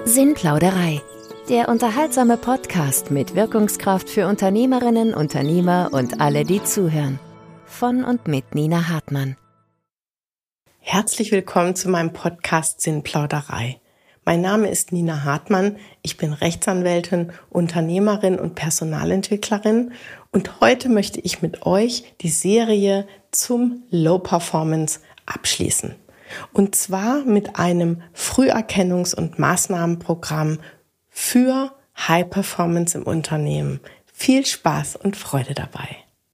Sinnplauderei. Der unterhaltsame Podcast mit Wirkungskraft für Unternehmerinnen, Unternehmer und alle, die zuhören. Von und mit Nina Hartmann. Herzlich willkommen zu meinem Podcast Sinnplauderei. Mein Name ist Nina Hartmann, ich bin Rechtsanwältin, Unternehmerin und Personalentwicklerin und heute möchte ich mit euch die Serie zum Low Performance abschließen. Und zwar mit einem Früherkennungs- und Maßnahmenprogramm für High Performance im Unternehmen. Viel Spaß und Freude dabei.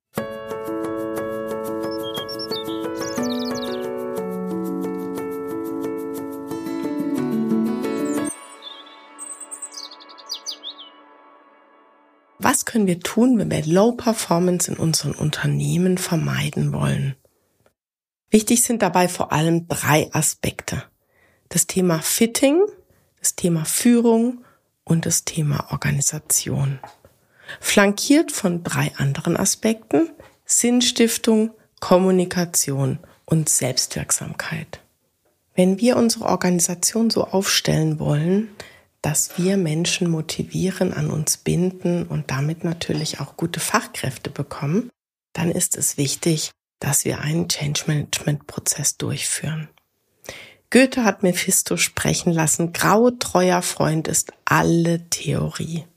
Was können wir tun, wenn wir Low Performance in unseren Unternehmen vermeiden wollen? Wichtig sind dabei vor allem 3 Aspekte. Das Thema Fitting, das Thema Führung und das Thema Organisation. Flankiert von 3 anderen Aspekten: Sinnstiftung, Kommunikation und Selbstwirksamkeit. Wenn wir unsere Organisation so aufstellen wollen, dass wir Menschen motivieren, an uns binden und damit natürlich auch gute Fachkräfte bekommen, dann ist es wichtig, dass wir einen Change-Management-Prozess durchführen. Goethe hat Mephisto sprechen lassen: Grau, treuer Freund ist alle Theorie.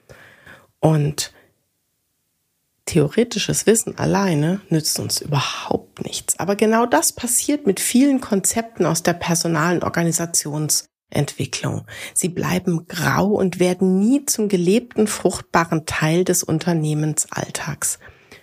Und theoretisches Wissen alleine nützt uns überhaupt nichts. Aber genau das passiert mit vielen Konzepten aus der Personal- und Organisationsentwicklung. Sie bleiben grau und werden nie zum gelebten, fruchtbaren Teil des Unternehmensalltags.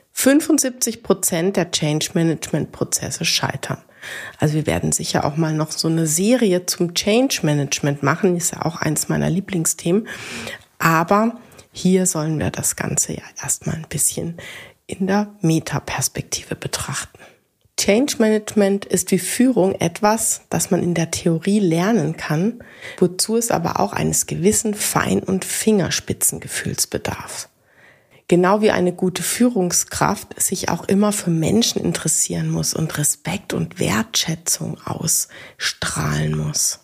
75% der Change-Management-Prozesse scheitern. Also wir werden sicher auch mal noch so eine Serie zum Change-Management machen, ist ja auch eins meiner Lieblingsthemen. Aber hier sollen wir das Ganze ja erstmal ein bisschen in der Metaperspektive betrachten. Change-Management ist wie Führung etwas, das man in der Theorie lernen kann, wozu es aber auch eines gewissen Fein- und Fingerspitzengefühls bedarf. Genau wie eine gute Führungskraft sich auch immer für Menschen interessieren muss und Respekt und Wertschätzung ausstrahlen muss.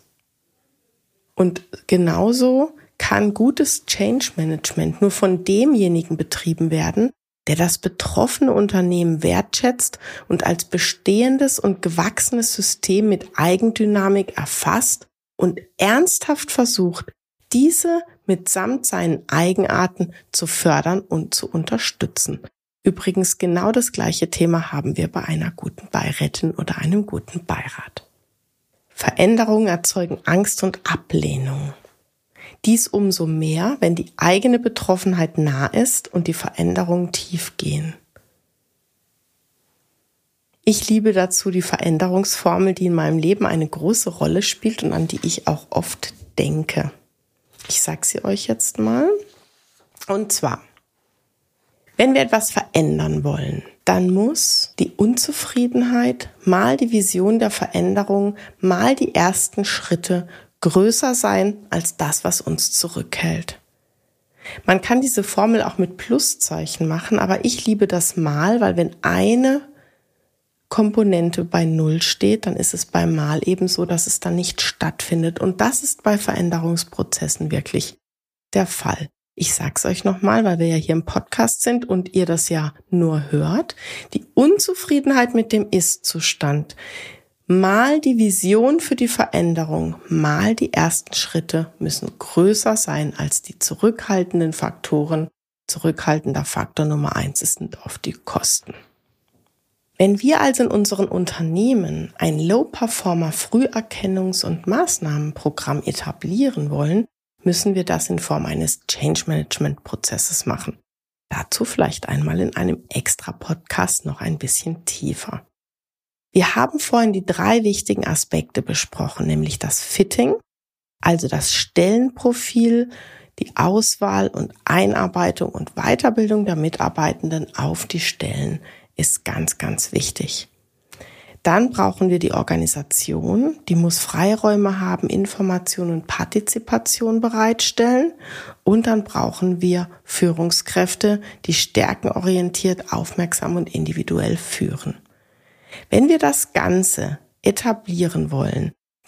Und genauso kann gutes Change Management nur von demjenigen betrieben werden, der das betroffene Unternehmen wertschätzt und als bestehendes und gewachsenes System mit Eigendynamik erfasst und ernsthaft versucht, diese mitsamt seinen Eigenarten zu fördern und zu unterstützen. Übrigens genau das gleiche Thema haben wir bei einer guten Beirätin oder einem guten Beirat. Veränderungen erzeugen Angst und Ablehnung. Dies umso mehr, wenn die eigene Betroffenheit nah ist und die Veränderungen tief gehen. Ich liebe dazu die Veränderungsformel, die in meinem Leben eine große Rolle spielt und an die ich auch oft denke. Ich sage sie euch jetzt mal. Und zwar, wenn wir etwas verändern wollen, dann muss die Unzufriedenheit mal die Vision der Veränderung, mal die ersten Schritte größer sein als das, was uns zurückhält. Man kann diese Formel auch mit Pluszeichen machen, aber ich liebe das mal, weil wenn eine Komponente bei 0 steht, dann ist es beim Mal eben so, dass es dann nicht stattfindet. Und das ist bei Veränderungsprozessen wirklich der Fall. Ich sag's euch nochmal, weil wir ja hier im Podcast sind und ihr das ja nur hört. Die Unzufriedenheit mit dem Ist-Zustand, mal die Vision für die Veränderung, mal die ersten Schritte müssen größer sein als die zurückhaltenden Faktoren. Zurückhaltender Faktor Nummer 1 sind oft die Kosten. Wenn wir also in unseren Unternehmen ein Low-Performer-Früherkennungs- und Maßnahmenprogramm etablieren wollen, müssen wir das in Form eines Change-Management-Prozesses machen. Dazu vielleicht einmal in einem extra Podcast noch ein bisschen tiefer. Wir haben vorhin die 3 wichtigen Aspekte besprochen, nämlich das Fitting, also das Stellenprofil, die Auswahl und Einarbeitung und Weiterbildung der Mitarbeitenden auf die Stellen ist ganz, ganz wichtig. Dann brauchen wir die Organisation, die muss Freiräume haben, Information und Partizipation bereitstellen. Und dann brauchen wir Führungskräfte, die stärkenorientiert, aufmerksam und individuell führen. Wenn wir das Ganze etablieren wollen,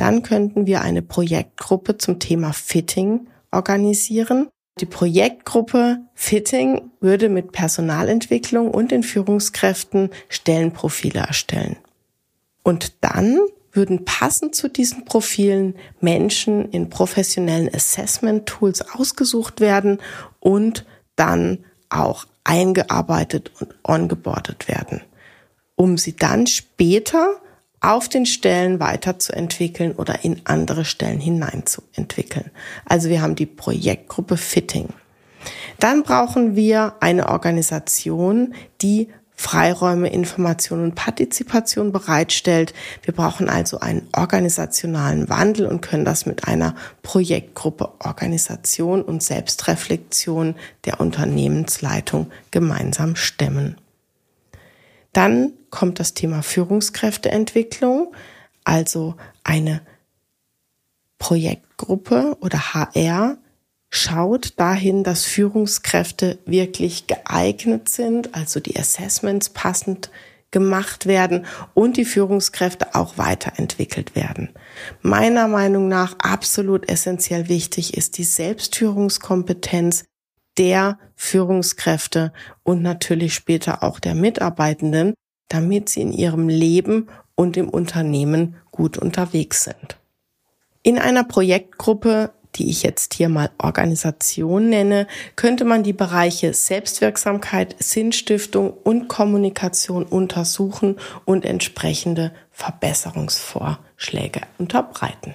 dann könnten wir eine Projektgruppe zum Thema Fitting organisieren. Die Projektgruppe Fitting würde mit Personalentwicklung und den Führungskräften Stellenprofile erstellen. Und dann würden passend zu diesen Profilen Menschen in professionellen Assessment-Tools ausgesucht werden und dann auch eingearbeitet und ongeboardet werden, um sie dann später auf den Stellen weiterzuentwickeln oder in andere Stellen hineinzuentwickeln. Also wir haben die Projektgruppe Fitting. Dann brauchen wir eine Organisation, die Freiräume, Information und Partizipation bereitstellt. Wir brauchen also einen organisationalen Wandel und können das mit einer Projektgruppe Organisation und Selbstreflexion der Unternehmensleitung gemeinsam stemmen. Dann kommt das Thema Führungskräfteentwicklung, also eine Projektgruppe oder HR schaut dahin, dass Führungskräfte wirklich geeignet sind, also die Assessments passend gemacht werden und die Führungskräfte auch weiterentwickelt werden. Meiner Meinung nach absolut essentiell wichtig ist die Selbstführungskompetenz der Führungskräfte und natürlich später auch der Mitarbeitenden, damit sie in ihrem Leben und im Unternehmen gut unterwegs sind. In einer Projektgruppe, die ich jetzt hier mal Organisation nenne, könnte man die Bereiche Selbstwirksamkeit, Sinnstiftung und Kommunikation untersuchen und entsprechende Verbesserungsvorschläge unterbreiten.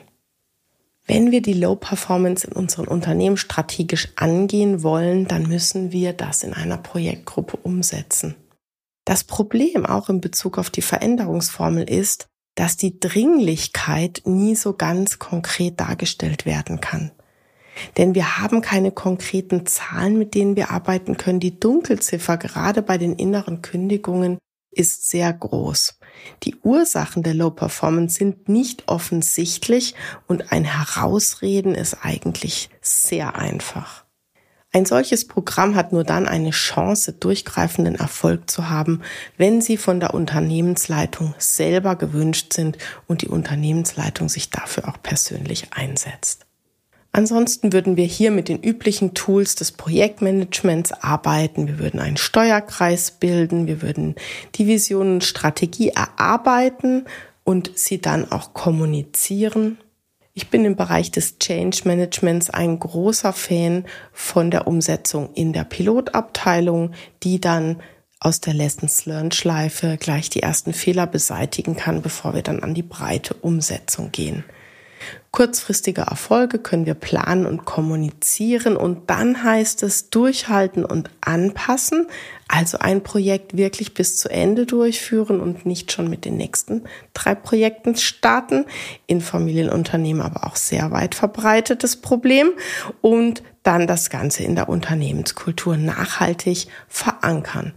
Wenn wir die Low Performance in unseren Unternehmen strategisch angehen wollen, dann müssen wir das in einer Projektgruppe umsetzen. Das Problem auch in Bezug auf die Veränderungsformel ist, dass die Dringlichkeit nie so ganz konkret dargestellt werden kann. Denn wir haben keine konkreten Zahlen, mit denen wir arbeiten können. Die Dunkelziffer, gerade bei den inneren Kündigungen, ist sehr groß. Die Ursachen der Low Performance sind nicht offensichtlich und ein Herausreden ist eigentlich sehr einfach. Ein solches Programm hat nur dann eine Chance, durchgreifenden Erfolg zu haben, wenn sie von der Unternehmensleitung selber gewünscht sind und die Unternehmensleitung sich dafür auch persönlich einsetzt. Ansonsten würden wir hier mit den üblichen Tools des Projektmanagements arbeiten. Wir würden einen Steuerkreis bilden, wir würden die Vision und Strategie erarbeiten und sie dann auch kommunizieren. Ich bin im Bereich des Change Managements ein großer Fan von der Umsetzung in der Pilotabteilung, die dann aus der Lessons-Learned-Schleife gleich die ersten Fehler beseitigen kann, bevor wir dann an die breite Umsetzung gehen. Kurzfristige Erfolge können wir planen und kommunizieren und dann heißt es durchhalten und anpassen, also ein Projekt wirklich bis zu Ende durchführen und nicht schon mit den nächsten 3 Projekten starten. In Familienunternehmen aber auch sehr weit verbreitetes Problem und dann das Ganze in der Unternehmenskultur nachhaltig verankern,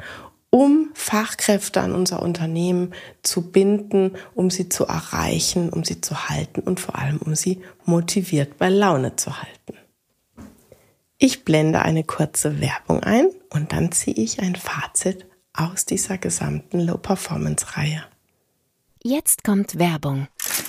um Fachkräfte an unser Unternehmen zu binden, um sie zu erreichen, um sie zu halten und vor allem um sie motiviert bei Laune zu halten. Ich blende eine kurze Werbung ein und dann ziehe ich ein Fazit aus dieser gesamten Low-Performance-Reihe. Jetzt kommt Werbung.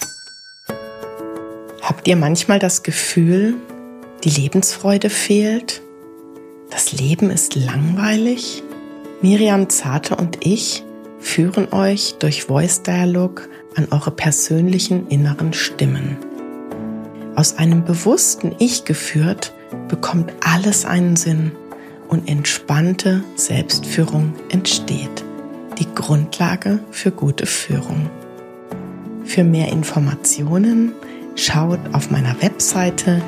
Habt ihr manchmal das Gefühl, die Lebensfreude fehlt? Das Leben ist langweilig? Miriam Zarte und ich führen euch durch Voice Dialog an eure persönlichen inneren Stimmen. Aus einem bewussten Ich geführt, bekommt alles einen Sinn und entspannte Selbstführung entsteht. Die Grundlage für gute Führung. Für mehr Informationen schaut auf meiner Webseite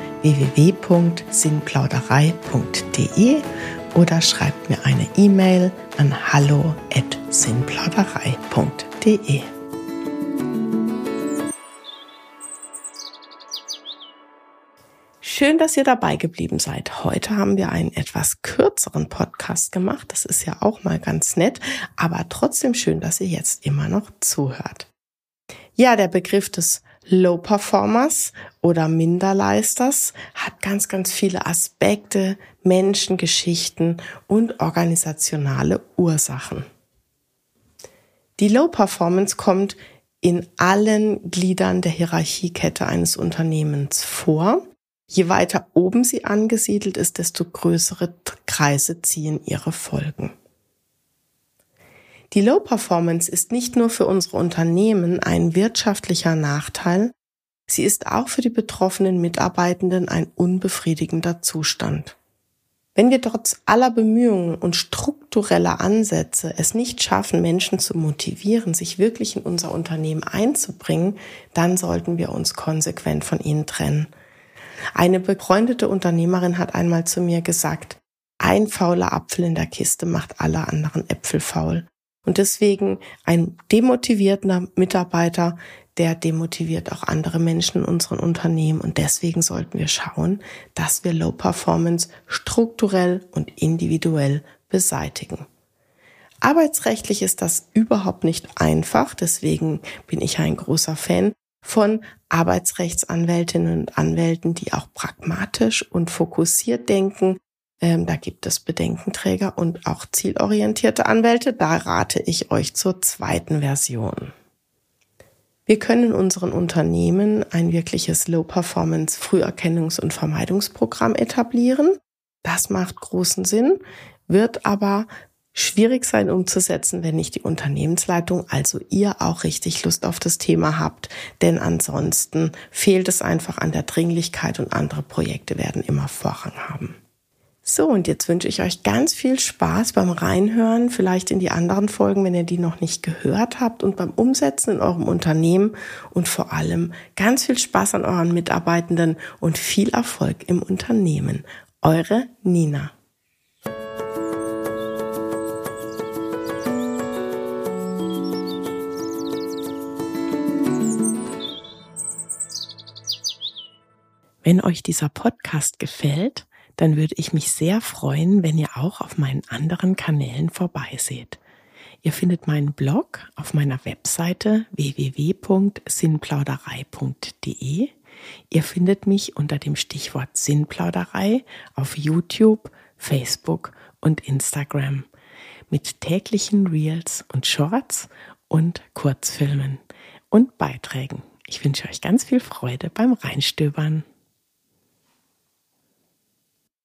www.sinnplauderei.de oder schreibt mir eine E-Mail an hallo@sinnplauderei.de. Schön, dass ihr dabei geblieben seid. Heute haben wir einen etwas kürzeren Podcast gemacht. Das ist ja auch mal ganz nett, aber trotzdem schön, dass ihr jetzt immer noch zuhört. Ja, der Begriff des Low Performers oder Minderleisters hat ganz, ganz viele Aspekte, Menschen, Geschichten und organisationale Ursachen. Die Low Performance kommt in allen Gliedern der Hierarchiekette eines Unternehmens vor. Je weiter oben sie angesiedelt ist, desto größere Kreise ziehen ihre Folgen. Die Low Performance ist nicht nur für unsere Unternehmen ein wirtschaftlicher Nachteil, sie ist auch für die betroffenen Mitarbeitenden ein unbefriedigender Zustand. Wenn wir trotz aller Bemühungen und struktureller Ansätze es nicht schaffen, Menschen zu motivieren, sich wirklich in unser Unternehmen einzubringen, dann sollten wir uns konsequent von ihnen trennen. Eine befreundete Unternehmerin hat einmal zu mir gesagt, ein fauler Apfel in der Kiste macht alle anderen Äpfel faul. Und deswegen ein demotivierter Mitarbeiter, der demotiviert auch andere Menschen in unseren Unternehmen. Und deswegen sollten wir schauen, dass wir Low Performance strukturell und individuell beseitigen. Arbeitsrechtlich ist das überhaupt nicht einfach. Deswegen bin ich ein großer Fan von Arbeitsrechtsanwältinnen und Anwälten, die auch pragmatisch und fokussiert denken. Da gibt es Bedenkenträger und auch zielorientierte Anwälte. Da rate ich euch zur zweiten Version. Wir können in unseren Unternehmen ein wirkliches Low-Performance-Früherkennungs- und Vermeidungsprogramm etablieren. Das macht großen Sinn, wird aber schwierig sein umzusetzen, wenn nicht die Unternehmensleitung, also ihr auch richtig Lust auf das Thema habt. Denn ansonsten fehlt es einfach an der Dringlichkeit und andere Projekte werden immer Vorrang haben. So, und jetzt wünsche ich euch ganz viel Spaß beim Reinhören, vielleicht in die anderen Folgen, wenn ihr die noch nicht gehört habt, und beim Umsetzen in eurem Unternehmen und vor allem ganz viel Spaß an euren Mitarbeitenden und viel Erfolg im Unternehmen. Eure Nina. Wenn euch dieser Podcast gefällt, dann würde ich mich sehr freuen, wenn ihr auch auf meinen anderen Kanälen vorbeiseht. Ihr findet meinen Blog auf meiner Webseite www.sinnplauderei.de. Ihr findet mich unter dem Stichwort Sinnplauderei auf YouTube, Facebook und Instagram mit täglichen Reels und Shorts und Kurzfilmen und Beiträgen. Ich wünsche euch ganz viel Freude beim Reinstöbern.